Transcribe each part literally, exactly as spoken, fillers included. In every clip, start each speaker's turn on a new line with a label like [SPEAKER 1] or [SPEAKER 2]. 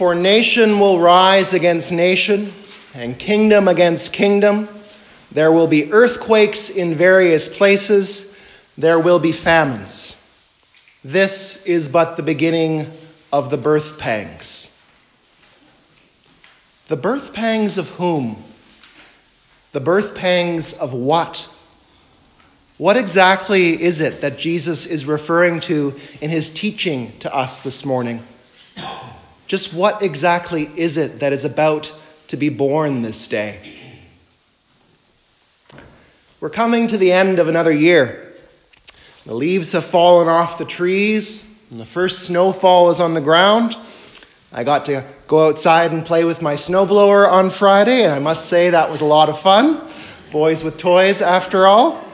[SPEAKER 1] For nation will rise against nation, and kingdom against kingdom. There will be earthquakes in various places. There will be famines. This is but the beginning of the birth pangs. The birth pangs of whom? The birth pangs of what? What exactly is it that Jesus is referring to in his teaching to us this morning? Just what exactly is it that is about to be born this day? We're coming to the end of another year. The leaves have fallen off the trees, and the first snowfall is on the ground. I got to go outside and play with my snowblower on Friday, and I must say that was a lot of fun. Boys with toys, after all.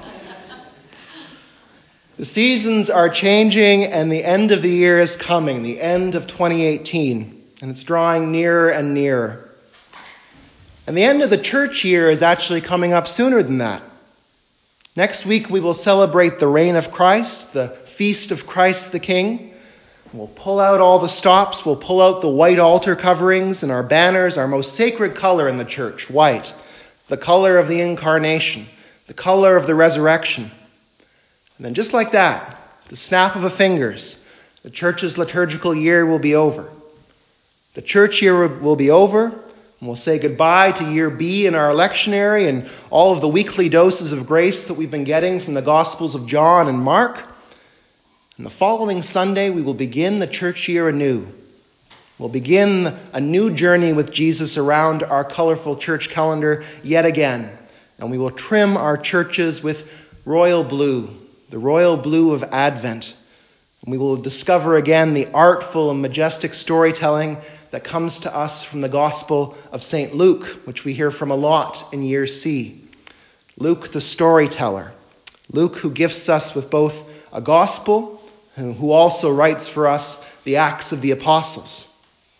[SPEAKER 1] The seasons are changing, and the end of the year is coming, the end of twenty eighteen, and it's drawing nearer and nearer. And the end of the church year is actually coming up sooner than that. Next week we will celebrate the reign of Christ, the feast of Christ the King. We'll pull out all the stops, we'll pull out the white altar coverings and our banners, our most sacred color in the church, white, the color of the incarnation, the color of the resurrection. And then just like that, the snap of a fingers, the church's liturgical year will be over. The church year will be over, and we'll say goodbye to year B in our lectionary and all of the weekly doses of grace that we've been getting from the Gospels of John and Mark. And the following Sunday, we will begin the church year anew. We'll begin a new journey with Jesus around our colorful church calendar yet again. And we will trim our churches with royal blue, the royal blue of Advent. And we will discover again the artful and majestic storytelling that comes to us from the Gospel of Saint Luke, which we hear from a lot in year C. Luke the storyteller. Luke who gifts us with both a gospel, who also writes for us the Acts of the Apostles.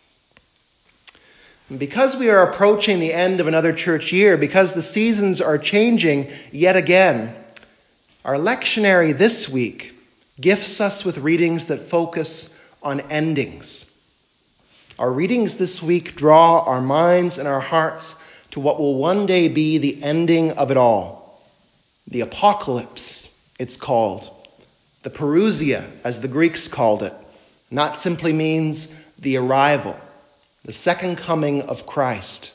[SPEAKER 1] And because we are approaching the end of another church year, because the seasons are changing yet again, our lectionary this week gifts us with readings that focus on endings. Our readings this week draw our minds and our hearts to what will one day be the ending of it all. The apocalypse, it's called. The parousia, as the Greeks called it. And that simply means the arrival, the second coming of Christ.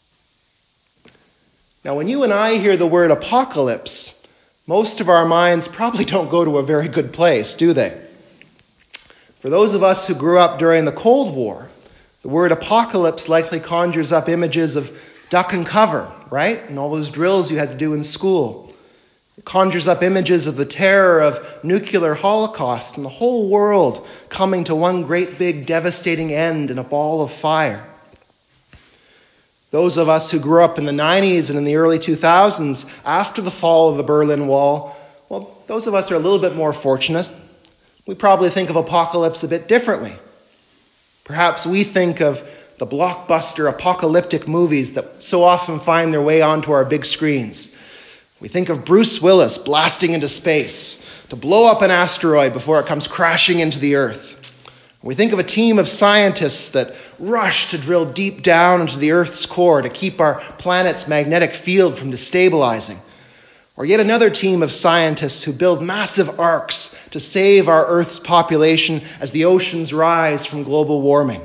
[SPEAKER 1] Now, when you and I hear the word apocalypse, most of our minds probably don't go to a very good place, do they? For those of us who grew up during the Cold War, the word apocalypse likely conjures up images of duck and cover, right? And all those drills you had to do in school. It conjures up images of the terror of nuclear holocaust and the whole world coming to one great big devastating end in a ball of fire. Those of us who grew up in the nineties and in the early two thousands after the fall of the Berlin Wall, well, those of us are a little bit more fortunate. We probably think of apocalypse a bit differently. Perhaps we think of the blockbuster apocalyptic movies that so often find their way onto our big screens. We think of Bruce Willis blasting into space to blow up an asteroid before it comes crashing into the Earth. We think of a team of scientists that rush to drill deep down into the Earth's core to keep our planet's magnetic field from destabilizing. Or yet another team of scientists who build massive arcs to save our Earth's population as the oceans rise from global warming.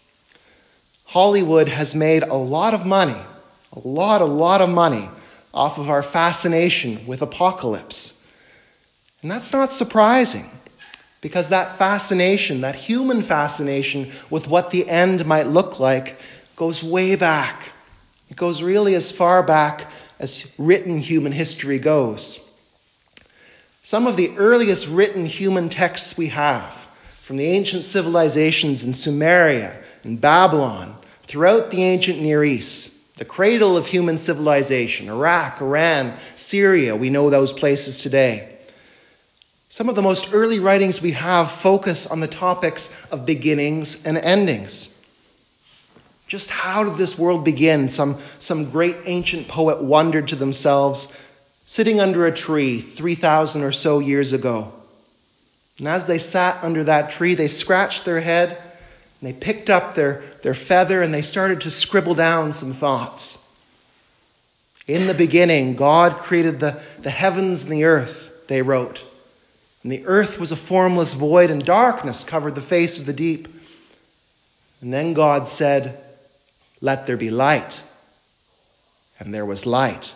[SPEAKER 1] Hollywood has made a lot of money, a lot, a lot of money off of our fascination with apocalypse. And that's not surprising, because that fascination, that human fascination with what the end might look like, goes way back. It goes really as far back as written human history goes. Some of the earliest written human texts we have, from the ancient civilizations in Sumeria and Babylon, throughout the ancient Near East, the cradle of human civilization, Iraq, Iran, Syria, we know those places today. Some of the most early writings we have focus on the topics of beginnings and endings. Just how did this world begin? Some, some great ancient poet wondered to themselves, sitting under a tree three thousand or so years ago. And as they sat under that tree, they scratched their head And they picked up their, their feather and they started to scribble down some thoughts. In the beginning, God created the, the heavens and the earth, they wrote. And the earth was a formless void, and darkness covered the face of the deep. And then God said, "Let there be light." And there was light.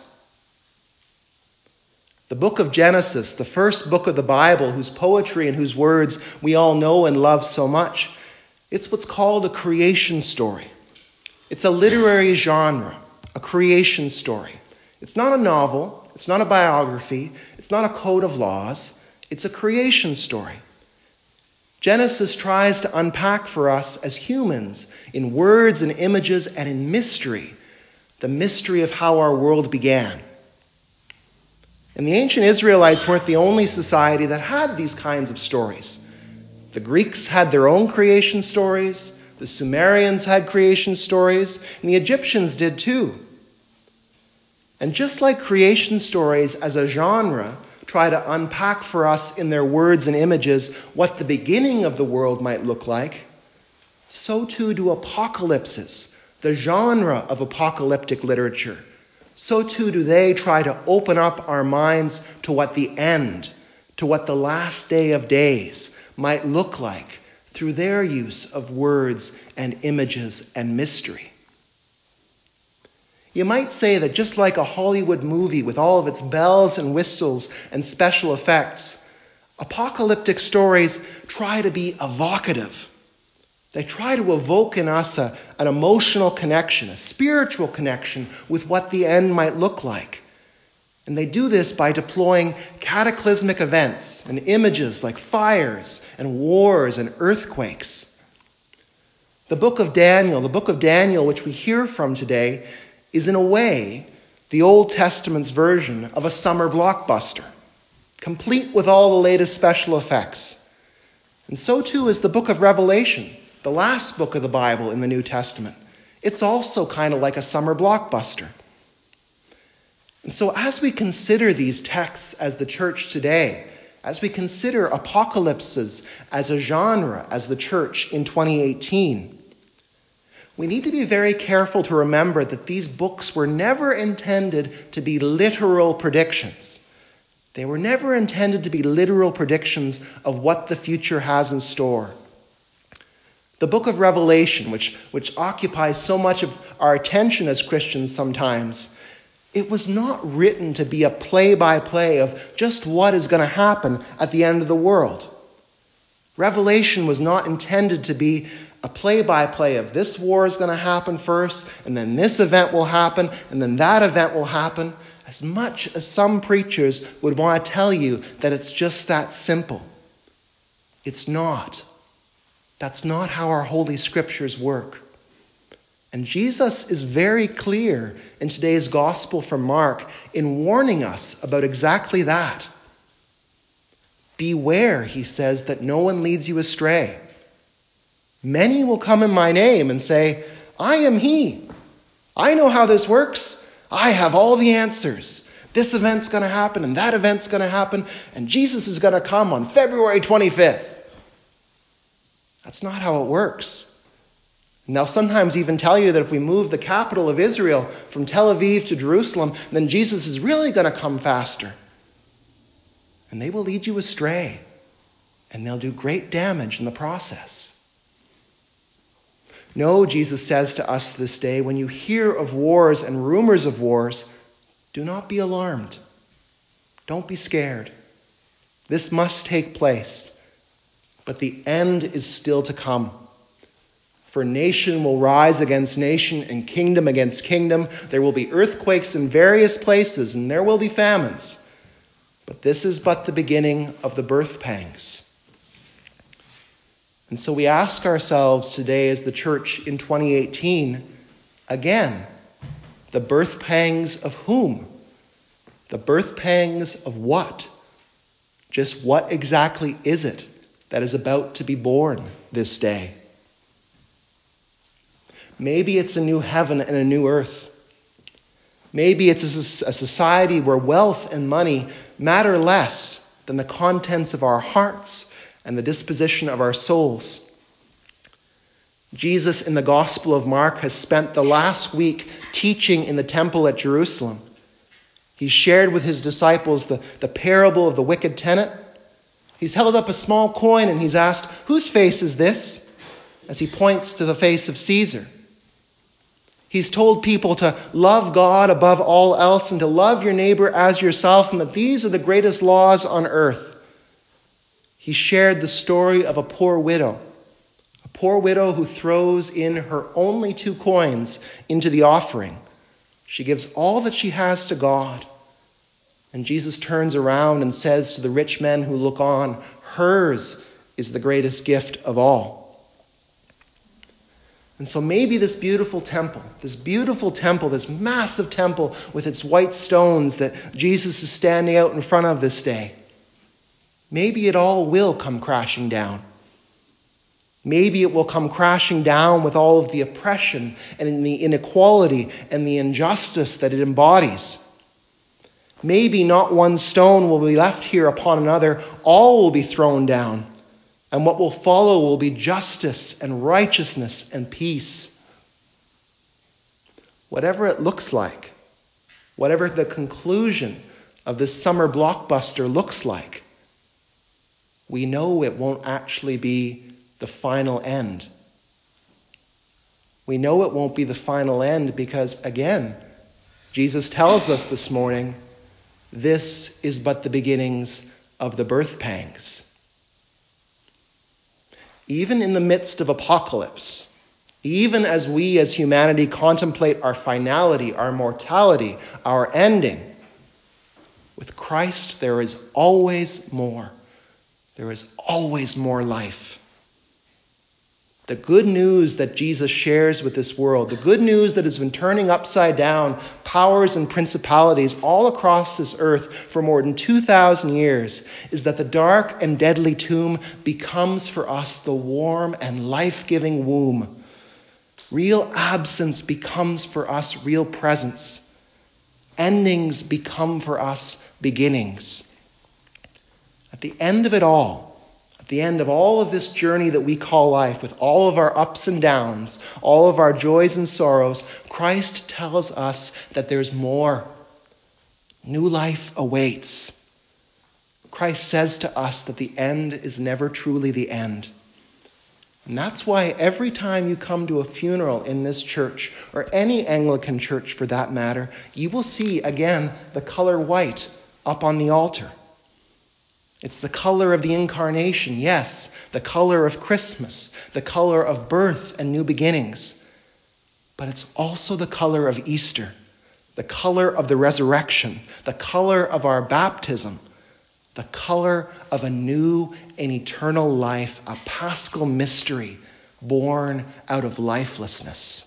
[SPEAKER 1] The book of Genesis, the first book of the Bible, whose poetry and whose words we all know and love so much, it's what's called a creation story. It's a literary genre, a creation story. It's not a novel. It's not a biography. It's not a code of laws. It's a creation story. Genesis tries to unpack for us as humans, in words and images and in mystery, the mystery of how our world began. And the ancient Israelites weren't the only society that had these kinds of stories. The Greeks had their own creation stories. The Sumerians had creation stories. And the Egyptians did too. And just like creation stories as a genre try to unpack for us in their words and images what the beginning of the world might look like, so too do apocalypses, the genre of apocalyptic literature. So too do they try to open up our minds to what the end, to what the last day of days might look like through their use of words and images and mystery. You might say that just like a Hollywood movie with all of its bells and whistles and special effects, apocalyptic stories try to be evocative. They try to evoke in us a, an emotional connection, a spiritual connection with what the end might look like. And they do this by deploying cataclysmic events and images like fires and wars and earthquakes. The book of Daniel, the book of Daniel which we hear from today, is in a way the Old Testament's version of a summer blockbuster, complete with all the latest special effects. And so too is the book of Revelation, the last book of the Bible in the New Testament. It's also kind of like a summer blockbuster. And so as we consider these texts as the church today, as we consider apocalypses as a genre as the church in twenty eighteen, we need to be very careful to remember that these books were never intended to be literal predictions. They were never intended to be literal predictions of what the future has in store. The book of Revelation, which, which occupies so much of our attention as Christians sometimes, it was not written to be a play-by-play of just what is going to happen at the end of the world. Revelation was not intended to be a play-by-play of this war is going to happen first, and then this event will happen, and then that event will happen, as much as some preachers would want to tell you that it's just that simple. It's not. That's not how our Holy Scriptures work. And Jesus is very clear in today's Gospel from Mark in warning us about exactly that. Beware, he says, that no one leads you astray. Many will come in my name and say, I am he. I know how this works. I have all the answers. This event's going to happen and that event's going to happen, and Jesus is going to come on February twenty-fifth. That's not how it works. And they'll sometimes even tell you that if we move the capital of Israel from Tel Aviv to Jerusalem, then Jesus is really going to come faster. And they will lead you astray, and they'll do great damage in the process. No, Jesus says to us this day, when you hear of wars and rumors of wars, do not be alarmed. Don't be scared. This must take place, but the end is still to come. For nation will rise against nation and kingdom against kingdom. There will be earthquakes in various places, and there will be famines. But this is but the beginning of the birth pangs. And so we ask ourselves today as the church in twenty eighteen, again, the birth pangs of whom? The birth pangs of what? Just what exactly is it that is about to be born this day? Maybe it's a new heaven and a new earth. Maybe it's a society where wealth and money matter less than the contents of our hearts and the disposition of our souls. Jesus in the Gospel of Mark has spent the last week teaching in the temple at Jerusalem. He's shared with his disciples the, the parable of the wicked tenant. He's held up a small coin and he's asked, "Whose face is this?" as he points to the face of Caesar. He's told people to love God above all else and to love your neighbor as yourself, and that these are the greatest laws on earth. He shared the story of a poor widow, a poor widow who throws in her only two coins into the offering. She gives all that she has to God. And Jesus turns around and says to the rich men who look on, hers is the greatest gift of all. And so maybe this beautiful temple, this beautiful temple, this massive temple with its white stones that Jesus is standing out in front of this day, maybe it all will come crashing down. Maybe it will come crashing down with all of the oppression and the inequality and the injustice that it embodies. Maybe not one stone will be left here upon another. All will be thrown down. And what will follow will be justice and righteousness and peace. Whatever it looks like, whatever the conclusion of this summer blockbuster looks like, we know it won't actually be the final end. We know it won't be the final end because, again, Jesus tells us this morning, this is but the beginnings of the birth pangs. Even in the midst of apocalypse, even as we as humanity contemplate our finality, our mortality, our ending, with Christ there is always more. There is always more life. The good news that Jesus shares with this world, the good news that has been turning upside down powers and principalities all across this earth for more than two thousand years, is that the dark and deadly tomb becomes for us the warm and life-giving womb. Real absence becomes for us real presence. Endings become for us beginnings. At the end of it all, at the end of all of this journey that we call life, with all of our ups and downs, all of our joys and sorrows, Christ tells us that there's more. New life awaits. Christ says to us that the end is never truly the end. And that's why every time you come to a funeral in this church, or any Anglican church for that matter, you will see again the color white up on the altar. It's the color of the incarnation, yes, the color of Christmas, the color of birth and new beginnings. But it's also the color of Easter, the color of the resurrection, the color of our baptism, the color of a new and eternal life, a paschal mystery born out of lifelessness.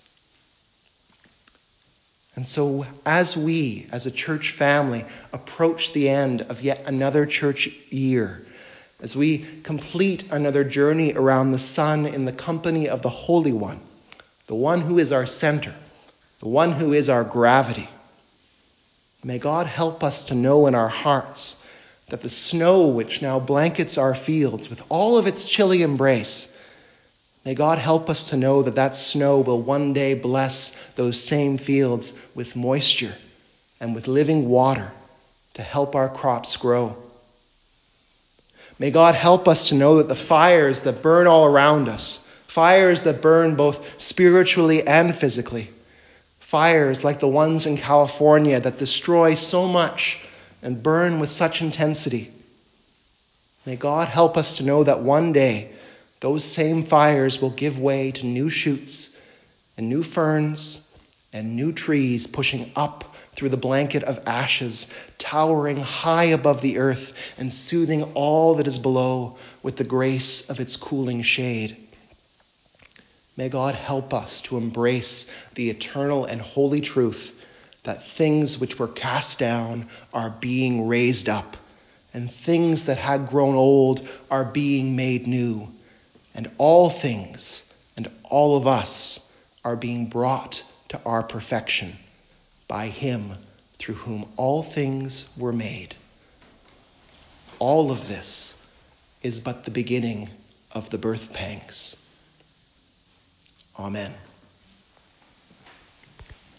[SPEAKER 1] And so as we, as a church family, approach the end of yet another church year, as we complete another journey around the sun in the company of the Holy One, the one who is our center, the one who is our gravity, may God help us to know in our hearts that the snow which now blankets our fields with all of its chilly embrace, may God help us to know that that snow will one day bless those same fields with moisture and with living water to help our crops grow. May God help us to know that the fires that burn all around us, fires that burn both spiritually and physically, fires like the ones in California that destroy so much and burn with such intensity, may God help us to know that one day those same fires will give way to new shoots and new ferns and new trees pushing up through the blanket of ashes, towering high above the earth and soothing all that is below with the grace of its cooling shade. May God help us to embrace the eternal and holy truth that things which were cast down are being raised up, and things that had grown old are being made new. And all things and all of us are being brought to our perfection by him through whom all things were made. All of this is but the beginning of the birth pangs. Amen.